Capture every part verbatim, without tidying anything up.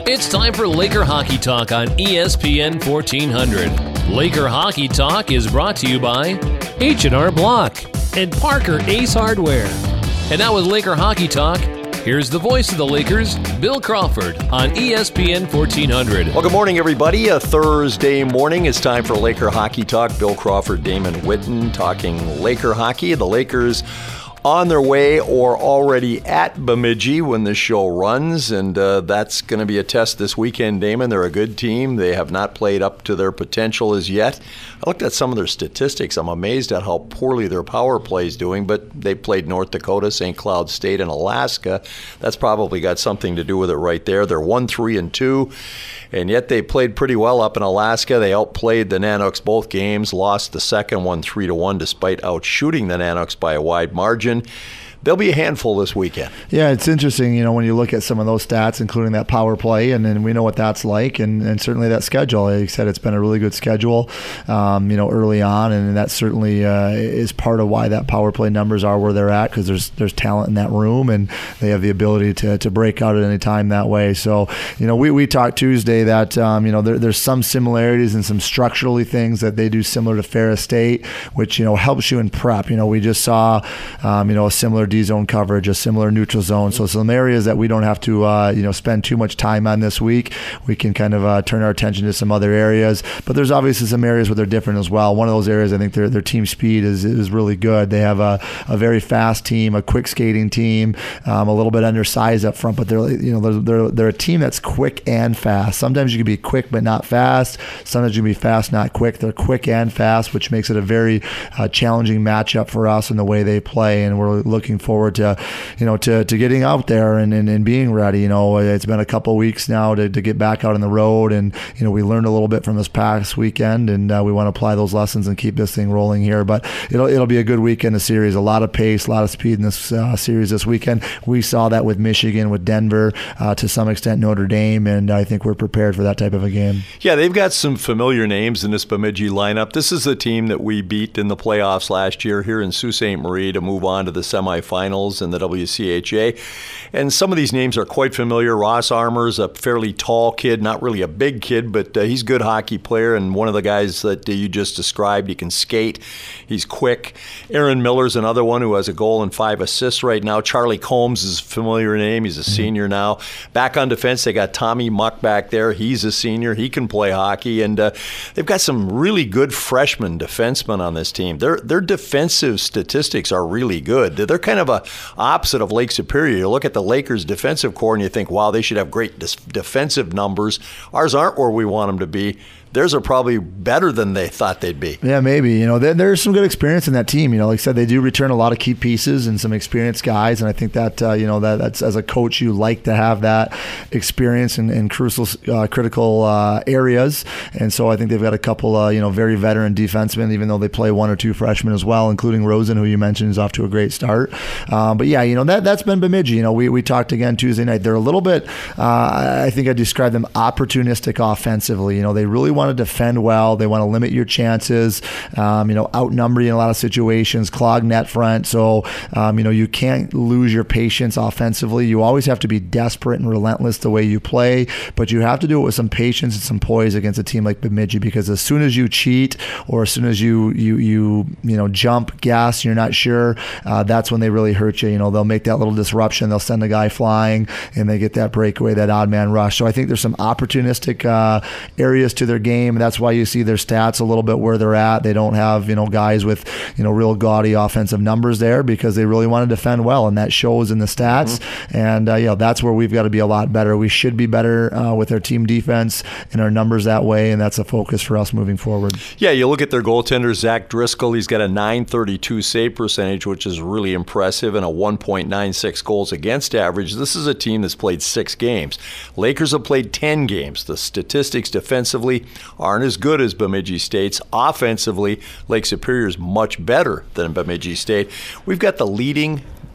It's time for Laker Hockey Talk on E S P N fourteen hundred. Laker Hockey Talk is brought to you by H and R Block and Parker Ace Hardware. And now with Laker Hockey Talk, here's the voice of the Lakers, Bill Crawford, on E S P N fourteen hundred. Well, good morning, everybody. A Thursday morning. It's time for Laker Hockey Talk. Bill Crawford, Damon Witten talking Laker hockey. The Lakers on their way or already at Bemidji when the show runs, and uh, that's going to be a test this weekend, Damon. They're a good team. They have not played up to their potential as yet. I looked at some of their statistics. I'm amazed at how poorly their power play is doing, but they played North Dakota, Saint Cloud State, and Alaska. That's probably got something to do with it right there. They're one three and two, and yet they played pretty well up in Alaska. They outplayed the Nanooks both games, lost the second one three to one despite outshooting the Nanooks by a wide margin. They'll be a handful this weekend. Yeah, it's interesting, you know, when you look at some of those stats, including that power play, and then we know what that's like, and, and certainly that schedule. Like I said, it's been a really good schedule, um, you know, early on, and that certainly uh, is part of why that power play numbers are where they're at, because there's there's talent in that room, and they have the ability to to break out at any time that way. So, you know, we, we talked Tuesday that, um, you know, there, there's some similarities and some structurally things that they do similar to Ferris State, which, you know, helps you in prep. You know, we just saw, um, you know, a similar D-zone coverage, a similar neutral zone. So some areas that we don't have to, uh, you know, spend too much time on this week. We can kind of uh, turn our attention to some other areas. But there's obviously some areas where they're different as well. One of those areas, I think their their team speed is is really good. They have a, a very fast team, a quick skating team, um, a little bit undersized up front, but they're you know they're, they're they're a team that's quick and fast. Sometimes you can be quick but not fast. Sometimes you can be fast, not quick. They're quick and fast, which makes it a very uh, challenging matchup for us in the way they play, and we're looking forward to, you know, to, to getting out there and, and, and being ready. You know, it's been a couple of weeks now to, to get back out on the road, and, you know, we learned a little bit from this past weekend, and uh, we want to apply those lessons and keep this thing rolling here. But it'll it'll be a good weekend of series. A lot of pace, a lot of speed in this uh, series this weekend. We saw that with Michigan, with Denver, uh, to some extent Notre Dame, and I think we're prepared for that type of a game. Yeah, they've got some familiar names in this Bemidji lineup. This is the team that we beat in the playoffs last year here in Sault Ste. Marie to move on to the semifinals in the W C H A. And some of these names are quite familiar. Ross Armour's a fairly tall kid, not really a big kid, but uh, he's a good hockey player, and one of the guys that uh, you just described. He can skate. He's quick. Aaron Miller's another one who has a goal and five assists right now. Charlie Combs is a familiar name. He's a mm-hmm. senior now. Back on defense, they got Tommy Muck back there. He's a senior. He can play hockey, and uh, they've got some really good freshman defensemen on this team. Their their defensive statistics are really good. They're kind of a opposite of Lake Superior. You look at the Lakers defensive core and you think, wow, they should have great dis- defensive numbers. Ours aren't where we want them to be. Theirs are probably better than they thought they'd be. Yeah, maybe. You know, there, there's some good experience in that team. You know, like I said, they do return a lot of key pieces and some experienced guys, and I think that uh, you know that that's as a coach you like to have that experience in, in crucial, uh, critical uh, areas. And so I think they've got a couple, uh, you know, very veteran defensemen, even though they play one or two freshmen as well, including Rosen, who you mentioned is off to a great start. Um, but yeah, you know that that's been Bemidji. You know, we we talked again Tuesday night. They're a little bit. Uh, I think I described them opportunistic offensively. You know, they really want to defend well. They want to limit your chances, um, you know, outnumber you in a lot of situations, clog net front. So, um, you know, you can't lose your patience offensively. You always have to be desperate and relentless the way you play, but you have to do it with some patience and some poise against a team like Bemidji, because as soon as you cheat or as soon as you, you, you, you know, jump, gas, you're not sure, uh, that's when they really hurt you. You know, they'll make that little disruption. They'll send a guy flying and they get that breakaway, that odd man rush. So I think there's some opportunistic uh, areas to their game. That's why you see their stats a little bit where they're at. They don't have, you know, guys with, you know, real gaudy offensive numbers there, because they really want to defend well, and that shows in the stats. Mm-hmm. And, uh, you know, that's where we've got to be a lot better. We should be better uh, with our team defense and our numbers that way, and that's a focus for us moving forward. Yeah, you look at their goaltender, Zach Driscoll. He's got a nine thirty-two save percentage, which is really impressive, and a one point nine six goals against average. This is a team that's played six games. Lakers have played ten games. The statistics defensively aren't as good as Bemidji State's. Offensively, Lake Superior is much better than Bemidji State. We've got the leading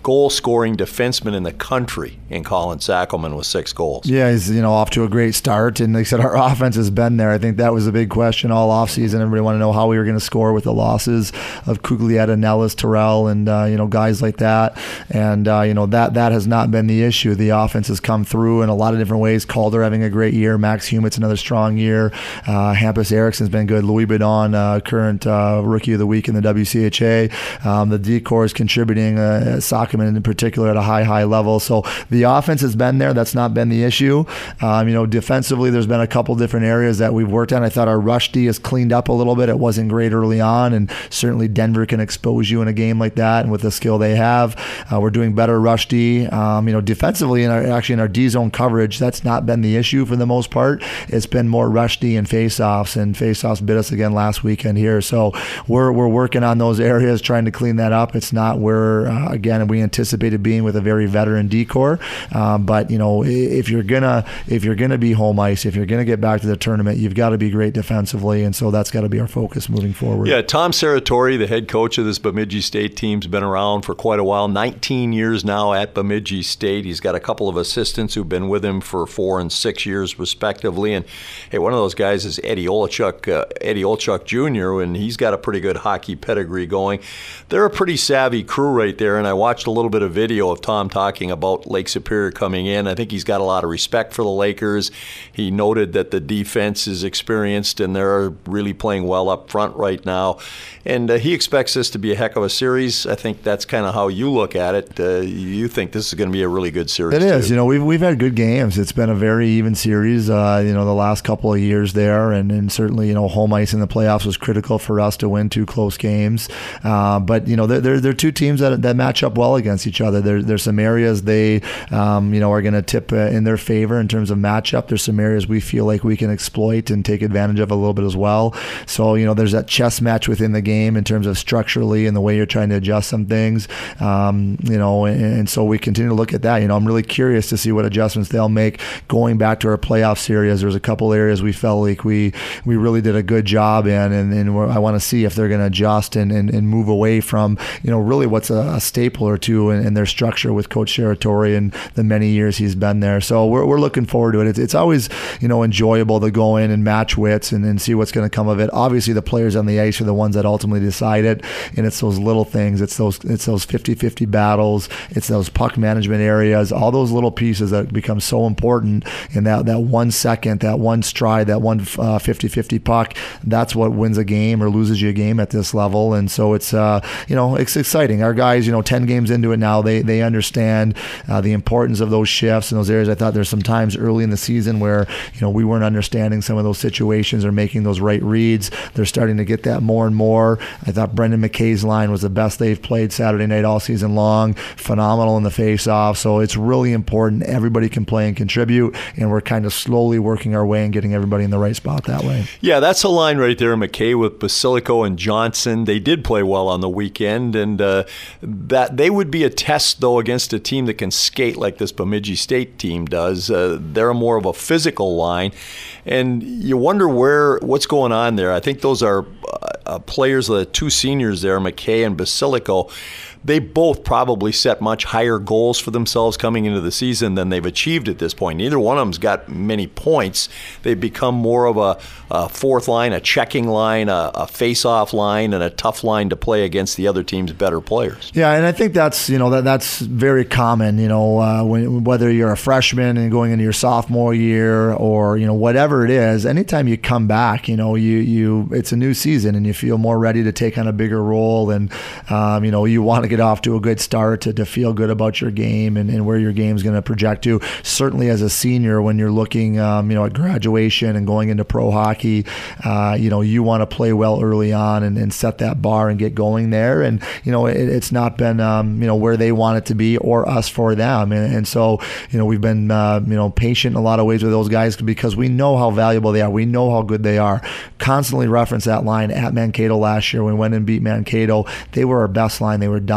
goal-scoring defenseman in the country in Colin Sackelman with six goals. Yeah, he's you know off to a great start, and like I said, our offense has been there. I think that was a big question all offseason. Everybody wanted to know how we were going to score with the losses of Cuglietta, Nellis, Terrell, and uh, you know guys like that. And uh, you know that that has not been the issue. The offense has come through in a lot of different ways. Calder having a great year. Max Humit's another strong year. Uh, Hampus Ericsson's been good. Louis Bedon, uh, current uh, Rookie of the Week in the W C H A. Um, the D-Corps is contributing. Uh, Sackelman in particular at a high, high level. So the offense has been there. That's not been the issue. Um, you know, defensively, there's been a couple different areas that we've worked on. I thought our rush D has cleaned up a little bit. It wasn't great early on, and certainly Denver can expose you in a game like that, and with the skill they have, uh, we're doing better rush D. Um, you know, defensively, and actually in our D zone coverage, that's not been the issue for the most part. It's been more rush D and faceoffs, and faceoffs bit us again last weekend here. So we're we're working on those areas, trying to clean that up. It's not where uh, again we anticipated being with a very veteran D-Corps, um, but you know if you're gonna if you're gonna be home ice, if you're gonna get back to the tournament, you've got to be great defensively, and so that's got to be our focus moving forward. Yeah, Tom Serratore, the head coach of this Bemidji State team, has been around for quite a while, nineteen years now at Bemidji State. He's got a couple of assistants who've been with him for four and six years respectively, and hey, one of those guys is Eddie Olchuk, uh, Eddie Olchuk Junior, and he's got a pretty good hockey pedigree going. They're a pretty savvy crew right there, and I watched a little bit of video of Tom talking about Lake Superior coming in. I think he's got a lot of respect for the Lakers. He noted that the defense is experienced and they're really playing well up front right now. And uh, he expects this to be a heck of a series. I think that's kind of how you look at it. Uh, you think this is going to be a really good series. It is. Too. You know, we've we've had good games. It's been a very even series. Uh, you know, the last couple of years there, and, and certainly you know home ice in the playoffs was critical for us to win two close games. Uh, but you know, they're, they're they're two teams that that match up well against each other. There there's some areas they um, you know are going to tip uh, in their favor in terms of matchup. There's some areas we feel like we can exploit and take advantage of a little bit as well. So you know, there's that chess match within the game in terms of structurally and the way you're trying to adjust some things. Um, you know, and, and so we continue to look at that. You know, I'm really curious to see what adjustments they'll make going back to our playoff series. There's a couple areas we felt like we we really did a good job in, and, and we're, I want to see if they're going to adjust and, and, and move away from you know really what's a, a staple or two in, in their structure with Coach Serratore and the many years he's been there. So we're we're looking forward to it. It's, it's always you know enjoyable to go in and match wits and, and see what's going to come of it. Obviously, the players on the ice are the ones that ultimately decide it, and it's those little things. It's those it's those fifty-fifty battles. It's those puck management areas. All those little pieces that become so important in that that one second, that one stride, that one uh, fifty-fifty puck. That's what wins a game or loses you a game at this level. And so it's uh, you know it's exciting. Our guys, you know, ten games into it now, they they understand uh, the importance of those shifts and those areas. I thought there's some times early in the season where you know we weren't understanding some of those situations or making those right reads. They're starting to get that more and more. I thought Brendan McKay's line was the best they've played Saturday night all season long. Phenomenal in the face-off. So it's really important. Everybody can play and contribute, and we're kind of slowly working our way and getting everybody in the right spot that way. Yeah, that's a line right there, McKay with Basilico and Johnson. They did play well on the weekend, and uh, that they would be a test, though, against a team that can skate like this Bemidji State team does. Uh, they're more of a physical line, and you wonder where what's going on there. I think those are uh, players, the two seniors there, McKay and Basilico. They both probably set much higher goals for themselves coming into the season than they've achieved at this point. Neither one of them's got many points. They've become more of a, a fourth line, a checking line, a, a face-off line, and a tough line to play against the other team's better players. Yeah, and I think that's you know that that's very common. You know, uh, when, whether you're a freshman and going into your sophomore year, or you know whatever it is, anytime you come back, you know you you it's a new season and you feel more ready to take on a bigger role, and um, you know you want to get off to a good start to, to feel good about your game and, and where your game's going to project to. Certainly as a senior, when you're looking um, you know, at graduation and going into pro hockey, uh, you know, you want to play well early on and, and set that bar and get going there. And, you know, it, it's not been, um, you know, where they want it to be or us for them. And, and so, you know, we've been, uh, you know, patient in a lot of ways with those guys because we know how valuable they are. We know how good they are. Constantly reference that line at Mankato last year when we went and beat Mankato. They were our best line. They were dominant.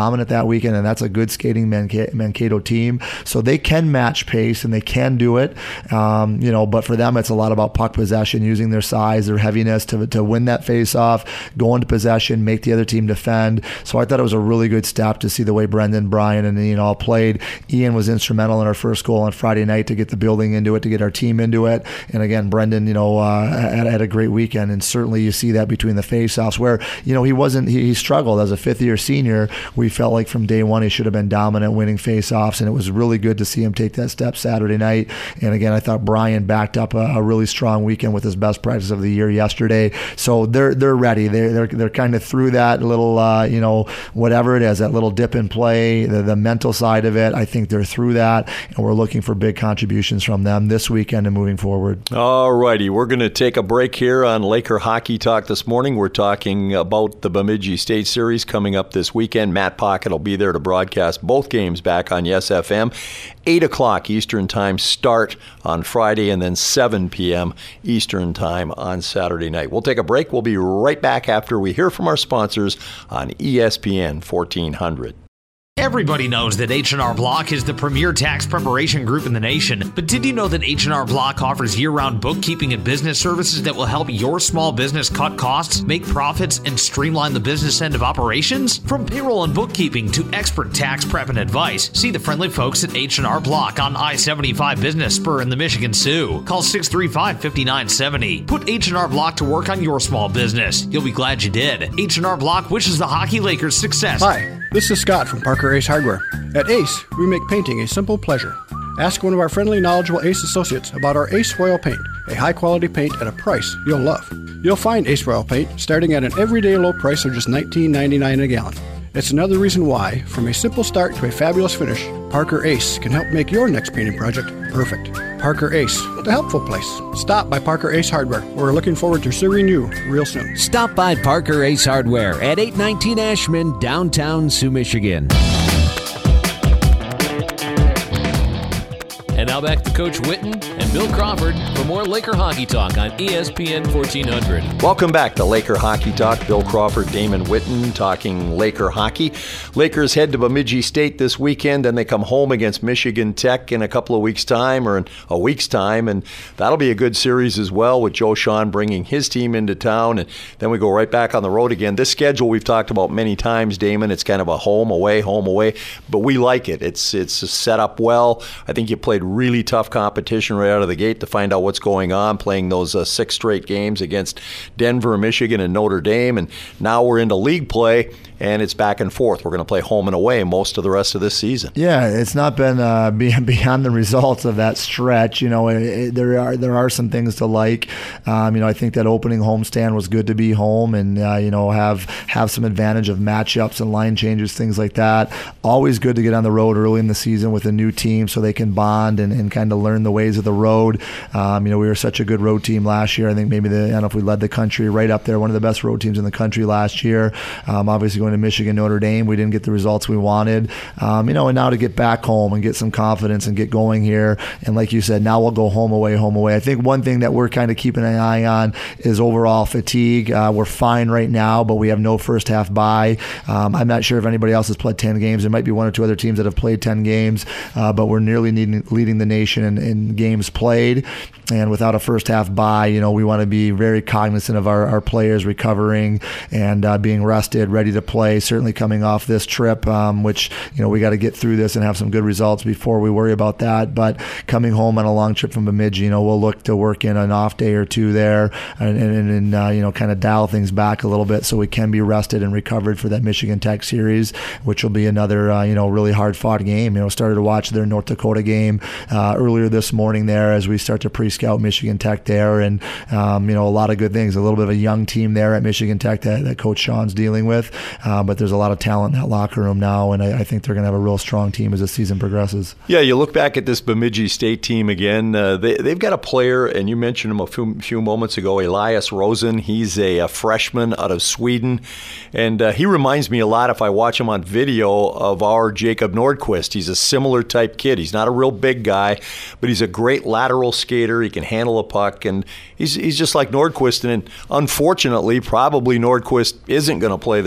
dominant that weekend, and that's a good skating Manka- Mankato team. So they can match pace, and they can do it. Um, you know, but for them, it's a lot about puck possession, using their size, their heaviness to to win that face-off, go into possession, make the other team defend. So I thought it was a really good step to see the way Brendan, Brian, and Ian all played. Ian was instrumental in our first goal on Friday night to get the building into it, to get our team into it. And again, Brendan, you know, uh, had, had a great weekend, and certainly you see that between the face-offs where, you know, he wasn't, he, he struggled as a fifth-year senior. We felt like from day one he should have been dominant, winning face-offs, and it was really good to see him take that step Saturday night. And again, I thought Brian backed up a, a really strong weekend with his best practice of the year yesterday. So they're they're ready. They're they're, they're kind of through that little, uh, you know, whatever it is, that little dip in play, the, the mental side of it. I think they're through that, and we're looking for big contributions from them this weekend and moving forward. All righty, we're going to take a break here on Laker Hockey Talk this morning. We're talking about the Bemidji State Series coming up this weekend. Matt Pocket will be there to broadcast both games back on Yes F M. eight o'clock Eastern Time start on Friday, and then seven p.m. Eastern Time on Saturday night. We'll take a break. We'll be right back after we hear from our sponsors on E S P N fourteen hundred. Everybody knows that H and R Block is the premier tax preparation group in the nation, but did you know that H and R Block offers year-round bookkeeping and business services that will help your small business cut costs, make profits, and streamline the business end of operations? From payroll and bookkeeping to expert tax prep and advice, see the friendly folks at H and R Block on I seventy-five Business Spur in the Michigan Sioux. Call six three five, five nine seven zero. Put H and R Block to work on your small business. You'll be glad you did. H and R Block wishes the Hockey Lakers success. Hi, this is Scott from Parker Ace Hardware. At Ace, we make painting a simple pleasure. Ask one of our friendly, knowledgeable Ace associates about our Ace Royal Paint, a high-quality paint at a price you'll love. You'll find Ace Royal Paint starting at an everyday low price of just nineteen ninety-nine a gallon. It's another reason why, from a simple start to a fabulous finish, Parker Ace can help make your next painting project perfect. Parker Ace, the helpful place. Stop by Parker Ace Hardware. We're looking forward to serving you real soon. Stop by Parker Ace Hardware at eight nineteen Ashman, downtown Sioux, Michigan. And now back to Coach Whitten and Bill Crawford for more Laker Hockey Talk on E S P N fourteen hundred. Welcome back to Laker Hockey Talk. Bill Crawford, Damon Whitten talking Laker hockey. Lakers head to Bemidji State this weekend, and they come home against Michigan Tech in a couple of weeks' time, or in a week's time, and that'll be a good series as well, with Joe Sean bringing his team into town, and then we go right back on the road again. This schedule we've talked about many times, Damon. It's kind of a home, away, home, away, but we like it. It's, it's set up well. I think you played really tough competition right out of the gate to find out what's going on, playing those uh, six straight games against Denver, Michigan, and Notre Dame. And now we're into league play, and it's back and forth. We're going to play home and away most of the rest of this season. Yeah, it's not been uh, beyond the results of that stretch. You know, it, it, there are there are some things to like. Um, you know, I think that opening homestand was good to be home and uh, you know have have some advantage of matchups and line changes, things like that. Always good to get on the road early in the season with a new team so they can bond and, and kind of learn the ways of the road. Um, you know, we were such a good road team last year. I think maybe the I don't know if we led the country right up there, one of the best road teams in the country last year. Um, obviously going to Michigan, Notre Dame, we didn't get the results we wanted. Um, you know, and now to get back home and get some confidence and get going here. And like you said, now we'll go home away, home away. I think one thing that we're kind of keeping an eye on is overall fatigue. Uh, we're fine right now, but we have no first half bye. Um, I'm not sure if anybody else has played ten games. There might be one or two other teams that have played ten games, uh, but we're nearly needing, leading the nation in, in games played. And without a first half bye, you know, we want to be very cognizant of our, our players recovering and uh, being rested, ready to play. Certainly coming off this trip, um, which, you know, we got to get through this and have some good results before we worry about that. But coming home on a long trip from Bemidji, you know, we'll look to work in an off day or two there and, and, and uh, you know, kind of dial things back a little bit so we can be rested and recovered for that Michigan Tech series, which will be another, uh, you know, really hard fought game. You know, started to watch their North Dakota game uh, earlier this morning there as we start to pre-scout Michigan Tech there, and um, you know, a lot of good things. A little bit of a young team there at Michigan Tech that, that Coach Sean's dealing with, uh, but there's a lot of talent in that locker room now, and I, I think they're going to have a real strong team as the season progresses. Yeah, you look back at this Bemidji State team again. Uh, they, they've got a player, and you mentioned him a few, few moments ago, Elias Rosen. He's a, a freshman out of Sweden, and uh, he reminds me a lot, if I watch him on video, of our Jacob Nordquist. He's a similar type kid. He's not a real big guy, but he's a great lateral skater. He can handle a puck, and he's he's just like Nordquist. And unfortunately, probably Nordquist isn't going to play this weekend.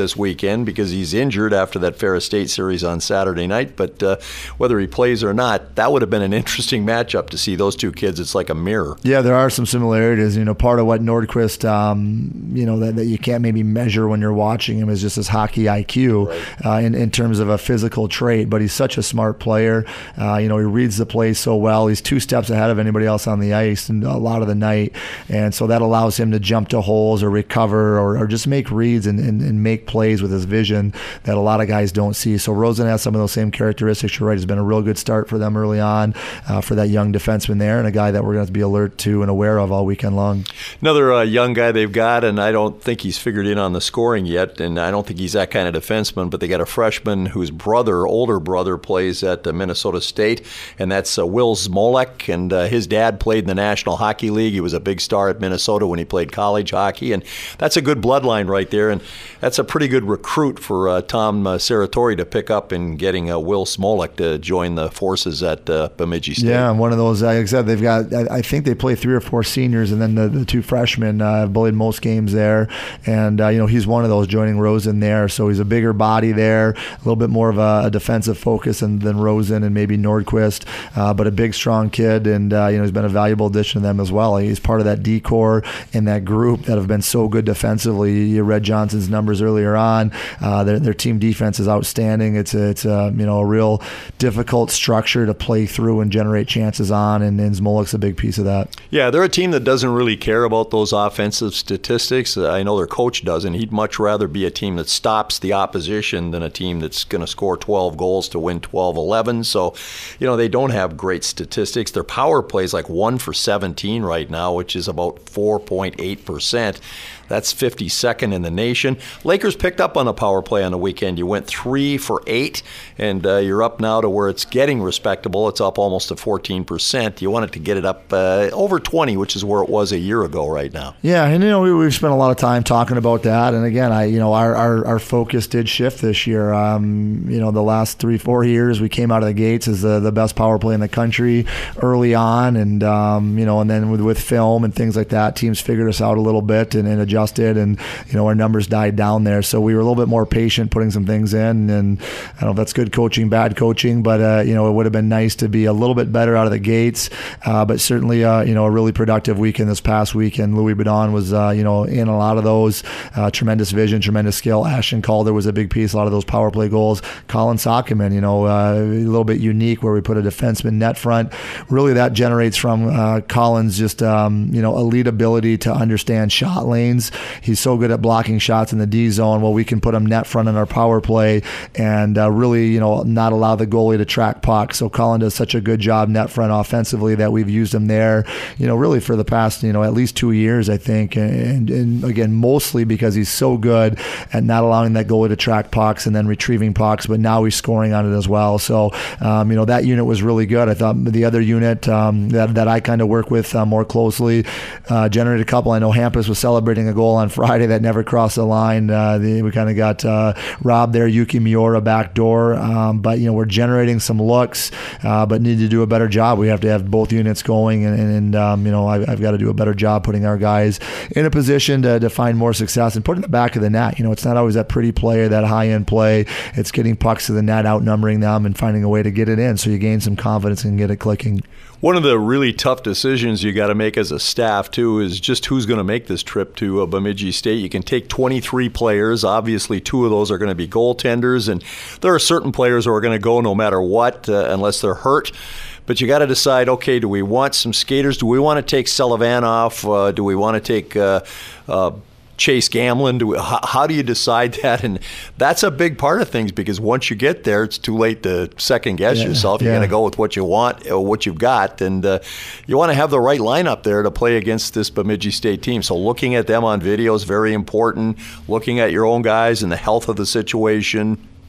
again because he's injured after that Ferris State series on Saturday night. But uh, whether he plays or not, that would have been an interesting matchup to see those two kids. It's like a mirror. Yeah, there are some similarities. You know, part of what Nordquist, um, you know, that, that you can't maybe measure when you're watching him is just his hockey I Q right. uh, in, in terms of a physical trait. But he's such a smart player. Uh, you know, he reads the play so well. He's two steps ahead of anybody else on the ice and a lot of the night. And so that allows him to jump to holes or recover or, or just make reads and, and, and make plays with his vision that a lot of guys don't see. So Rosen has some of those same characteristics. You're right. It's been a real good start for them early on uh, for that young defenseman there and a guy that we're going to have to be alert to and aware of all weekend long. Another uh, young guy they've got, and I don't think he's figured in on the scoring yet, and I don't think he's that kind of defenseman, but they got a freshman whose brother, older brother, plays at uh, Minnesota State, and that's uh, Will Smolek, and uh, his dad played in the National Hockey League. He was a big star at Minnesota when he played college hockey, and that's a good bloodline right there, and that's a pretty good recruit for uh, Tom uh, Serratori to pick up in getting uh, Will Smolek to join the forces at uh, Bemidji State. Yeah, and one of those, like I said, they've got, I think they play three or four seniors, and then the, the two freshmen uh, have played most games there, and uh, you know, he's one of those joining Rosen there, so he's a bigger body there, a little bit more of a, a defensive focus than, than Rosen and maybe Nordquist, uh, but a big, strong kid, and uh, you know, he's been a valuable addition to them as well. He's part of that D-core in that group that have been so good defensively. You read Johnson's numbers earlier on. Uh, their, their team defense is outstanding. It's a, it's a, you know, a real difficult structure to play through and generate chances on, and, and Smolek's a big piece of that. Yeah, they're a team that doesn't really care about those offensive statistics. Uh, I know their coach doesn't. He'd much rather be a team that stops the opposition than a team that's going to score twelve goals to win twelve eleven. So, you know, they don't have great statistics. Their power play is like one for seventeen right now, which is about four point eight percent. That's fifty-second in the nation. Lakers picked up on a power play on the weekend. You went three for eight, and uh, you're up now to where it's getting respectable. It's up almost to fourteen percent. You want it to get it up uh, over twenty, which is where it was a year ago right now. Yeah, and you know, we, we've spent a lot of time talking about that. And again, I you know, our our, our focus did shift this year. Um, you know, the last three, four years, we came out of the gates as the, the best power play in the country early on, and um, you know, and then with, with film and things like that, teams figured us out a little bit and, and adjusted. And you know, our numbers died down there, so we were a little bit more patient putting some things in. And I don't know if that's good coaching, bad coaching, but uh, you know, it would have been nice to be a little bit better out of the gates. Uh, but certainly, uh, you know, a really productive weekend this past weekend. Louis Bedon was, uh, you know, in a lot of those. Uh, tremendous vision, tremendous skill. Ashton Calder was a big piece. A lot of those power play goals. Colin Sockman, you know, uh, a little bit unique where we put a defenseman net front. Really, that generates from uh, Colin's just um, you know, elite ability to understand shot lanes. He's so good at blocking shots in the D zone. Well, we can put him net front in our power play and uh, really, you know, not allow the goalie to track pucks. So Colin does such a good job net front offensively that we've used him there, you know, really for the past, you know, at least two years, I think. And, and again, mostly because he's so good at not allowing that goalie to track pucks and then retrieving pucks, but now he's scoring on it as well. So, um, you know, that unit was really good. I thought the other unit um, that, that I kind of work with uh, more closely uh, generated a couple. I know Hampus was celebrating a goal on Friday that never crossed the line. Uh, the, we kind of got uh, robbed there, Yuki Miura back door. Um, but, you know, we're generating some looks, uh, but need to do a better job. We have to have both units going, and, and um, you know, I, I've got to do a better job putting our guys in a position to, to find more success and put in the back of the net. You know, it's not always that pretty play or that high-end play. It's getting pucks to the net, outnumbering them, and finding a way to get it in so you gain some confidence and get it clicking. One of the really tough decisions you got to make as a staff, too, is just who's going to make this trip to uh, Bemidji State. You can take twenty-three players. Obviously, two of those are going to be goaltenders, and there are certain players who are going to go no matter what, uh, unless they're hurt. But you got to decide, okay, do we want some skaters? Do we want to take Sullivan off? Uh, do we want to take uh, uh, Chase Gamlin? Do we, how, how do you decide that? And that's a big part of things, because once you get there, it's too late to second guess yeah, yourself. You're yeah. going to go with what you want, or what you've got, and uh, you want to have the right lineup there to play against this Bemidji State team. So looking at them on video is very important. Looking at your own guys and the health of the situation.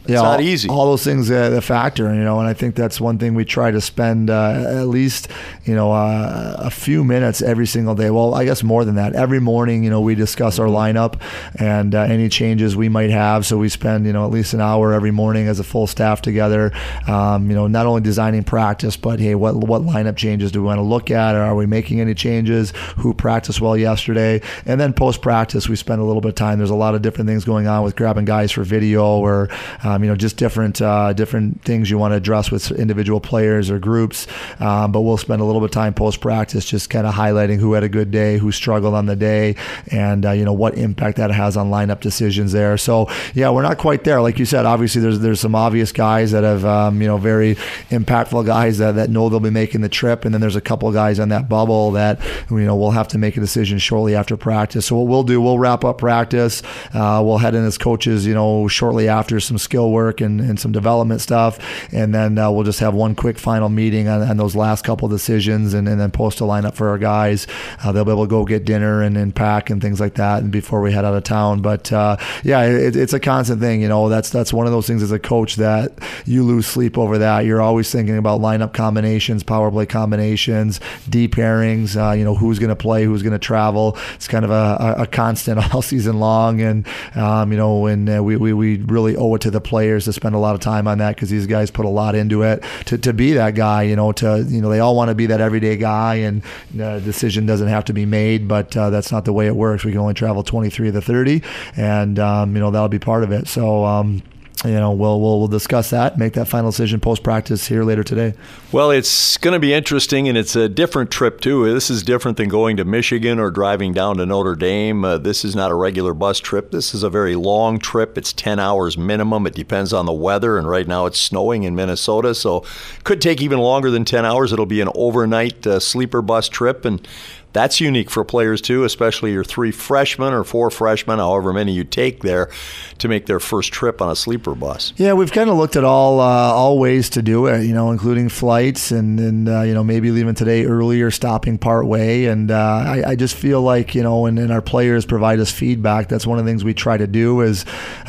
It's yeah, not all, easy. All those things uh, the factor, you know, and I think that's one thing we try to spend uh, at least, you know, uh, a few minutes every single day. Well, I guess more than that. Every morning, you know, we discuss our lineup and uh, any changes we might have. So we spend, you know, at least an hour every morning as a full staff together, um, you know, not only designing practice, but hey, what what lineup changes do we want to look at? Or are we making any changes? Who practiced well yesterday? And then post-practice, we spend a little bit of time. There's a lot of different things going on with grabbing guys for video or, um, you know, just different uh, different things you want to address with individual players or groups. Um, but we'll spend a little bit of time post-practice just kind of highlighting who had a good day, who struggled on the day, and, uh, you know, what impact that has on lineup decisions there. So, yeah, we're not quite there. Like you said, obviously there's there's some obvious guys that have, um, you know, very impactful guys that, that know they'll be making the trip. And then there's a couple of guys on that bubble that, you know, we'll have to make a decision shortly after practice. So what we'll do, we'll wrap up practice. Uh, we'll head in as coaches, you know, shortly after some skill work and, and some development stuff. And then uh, we'll just have one quick final meeting on, on those last couple of decisions and, and then post a lineup for our guys. Uh, they'll be able to go get dinner and, and pack and things like that and before we head out of town. But uh, yeah, it, it's a constant thing. You know, that's that's one of those things as a coach that you lose sleep over that. You're always thinking about lineup combinations, power play combinations, deep pairings, uh, you know, who's going to play, who's going to travel. It's kind of a, a constant all season long. And, um, you know, and uh, we, we, we really owe it to the players to spend a lot of time on that because these guys put a lot into it to, to be that guy, you know, to, you know, they all want to be that everyday guy and the decision doesn't have to be made, but uh, that's not the way it works. We can only travel twenty-three of the thirty and, um, you know, that'll be part of it. So, um, you know, we'll, we'll we'll discuss that, make that final decision post-practice here later today. Well, it's going to be interesting, and it's a different trip, too. This is different than going to Michigan or driving down to Notre Dame. Uh, this is not a regular bus trip. This is a very long trip. It's ten hours minimum. It depends on the weather, and right now it's snowing in Minnesota, so it could take even longer than ten hours. It'll be an overnight uh, sleeper bus trip, and that's unique for players, too, especially your three freshmen or four freshmen, however many you take there, to make their first trip on a sleeper bus. Yeah, we've kind of looked at all uh, all ways to do it, you know, including flights and, and uh, you know, maybe leaving today early or stopping part way. And uh, I, I just feel like, you know, and, and our players provide us feedback. That's one of the things we try to do is,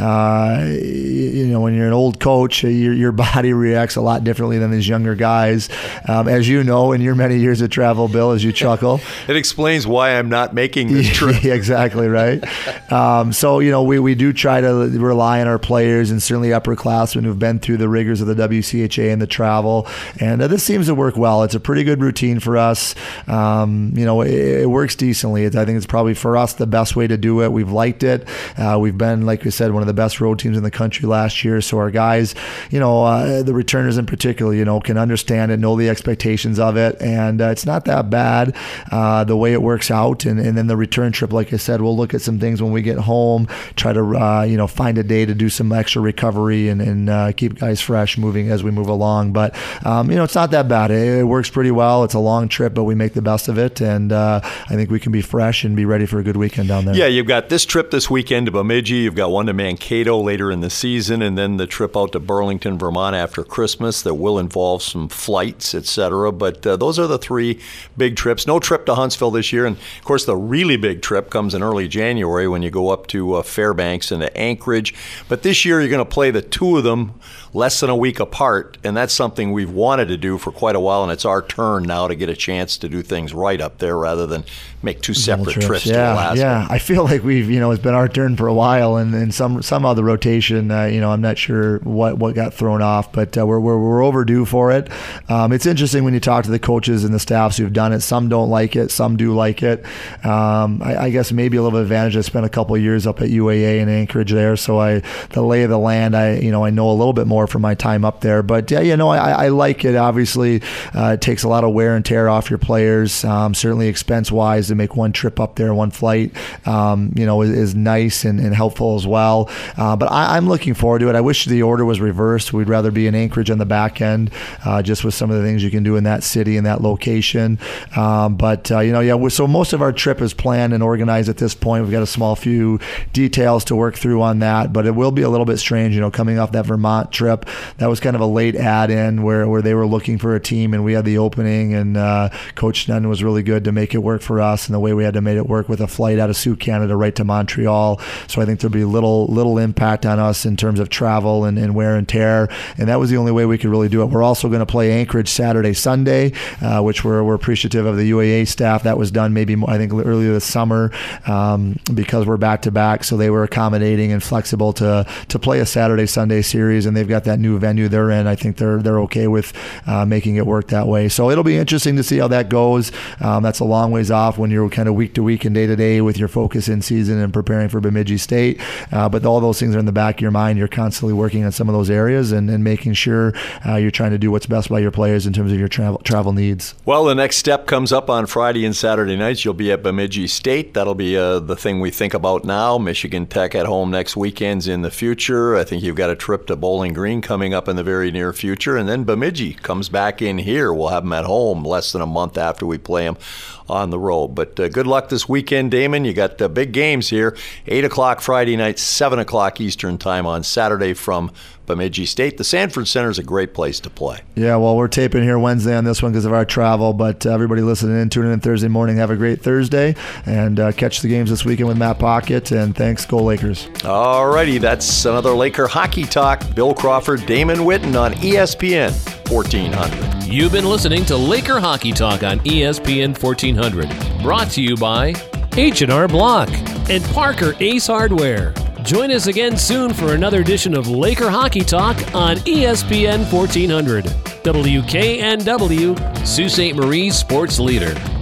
uh, you know, when you're an old coach, your, your body reacts a lot differently than these younger guys. Um, as you know, in your many years of travel, Bill, as you chuckle. It explains why I'm not making this trip. Yeah, exactly, right? um, so, you know, we, we do try to rely on our players and certainly upperclassmen who've been through the rigors of the W C H A and the travel. And uh, this seems to work well. It's a pretty good routine for us. Um, you know, it, it works decently. It's, I think it's probably for us the best way to do it. We've liked it. Uh, we've been, like we said, one of the best road teams in the country last year. So our guys, you know, uh, the returners in particular, you know, can understand it, know the expectations of it. And uh, it's not that bad. Uh, the way it works out, and, and then the return trip, like I said, we'll look at some things when we get home, try to uh, you know, find a day to do some extra recovery and, and uh, keep guys fresh moving as we move along. But um, you know, it's not that bad. It, it works pretty well. It's a long trip, but we make the best of it, and uh, I think we can be fresh and be ready for a good weekend down there. Yeah, you've got this trip this weekend to Bemidji. You've got one to Mankato later in the season, and then the trip out to Burlington, Vermont after Christmas that will involve some flights, et cetera. But uh, those are the three big trips. No trip to Huntsville this year, and of course the really big trip comes in early January when you go up to uh, Fairbanks and to Anchorage. But this year you're going to play the two of them less than a week apart, and that's something we've wanted to do for quite a while, and it's our turn now to get a chance to do things right up there rather than make two separate trips, trips yeah, to Alaska. Yeah, I feel like we've, you know, it's been our turn for a while, and, and some somehow the rotation, uh, you know, I'm not sure what, what got thrown off, but uh, we're, we're we're overdue for it. Um, it's interesting when you talk to the coaches and the staffs who've done it. Some don't like it, some do like it. Um, I, I guess maybe a little bit of advantage. I spent a couple of years up at U A A in Anchorage there, so I the lay of the land, I you know I know a little bit more from my time up there. But yeah, you know, I, I like it. Obviously, uh, it takes a lot of wear and tear off your players. Um, certainly, expense wise, to make one trip up there, one flight, um, you know, is, is nice and, and helpful as well. Uh, but I, I'm looking forward to it. I wish the order was reversed. We'd rather be in Anchorage on the back end, uh, just with some of the things you can do in that city and that location. Um, but uh, you you know, yeah. we- So most of our trip is planned and organized at this point. We've got a small few details to work through on that, but it will be a little bit strange, you know, coming off that Vermont trip. That was kind of a late add-in where, where they were looking for a team and we had the opening, and uh, Coach Nunn was really good to make it work for us, and the way we had to make it work with a flight out of Sioux, Canada, right to Montreal. So I think there'll be little little impact on us in terms of travel and, and wear and tear, and that was the only way we could really do it. We're also going to play Anchorage Saturday, Sunday, uh, which we're, we're appreciative of the U A A staff. That was done maybe, I think, earlier this summer um, because we're back-to-back, so they were accommodating and flexible to to play a Saturday, Sunday series, and they've got that new venue they're in. I think they're they're okay with uh, making it work that way. So it'll be interesting to see how that goes. Um, that's a long ways off when you're kind of week to week and day to day with your focus in season and preparing for Bemidji State. Uh, but all those things are in the back of your mind. You're constantly working on some of those areas and, and making sure uh, you're trying to do what's best by your players in terms of your travel travel needs. Well, the next step comes up on Friday and Saturday nights. You'll be at Bemidji State. That'll be uh, the thing we think about now. Michigan Tech at home next weekend's in the future. I think you've got a trip to Bowling Green coming up in the very near future. And then Bemidji comes back in here. We'll have them at home less than a month after we play them on the road. But uh, good luck this weekend, Damon. You got uh, big games here. eight o'clock Friday night, seven o'clock Eastern time on Saturday from Bemidji State. The Sanford Center is a great place to play. Yeah, well, we're taping here Wednesday on this one because of our travel, but uh, everybody listening in, tuning in Thursday morning, have a great Thursday, and uh, catch the games this weekend with Matt Pocket, and thanks, Go Lakers. All righty, that's another Laker Hockey Talk. Bill Crawford, Damon Witten on E S P N fourteen hundred. You've been listening to Laker Hockey Talk on E S P N fourteen hundred. Brought to you by H and R Block and Parker Ace Hardware. Join us again soon for another edition of Laker Hockey Talk on E S P N fourteen hundred. W K N W, Sault Ste. Marie Sports Leader.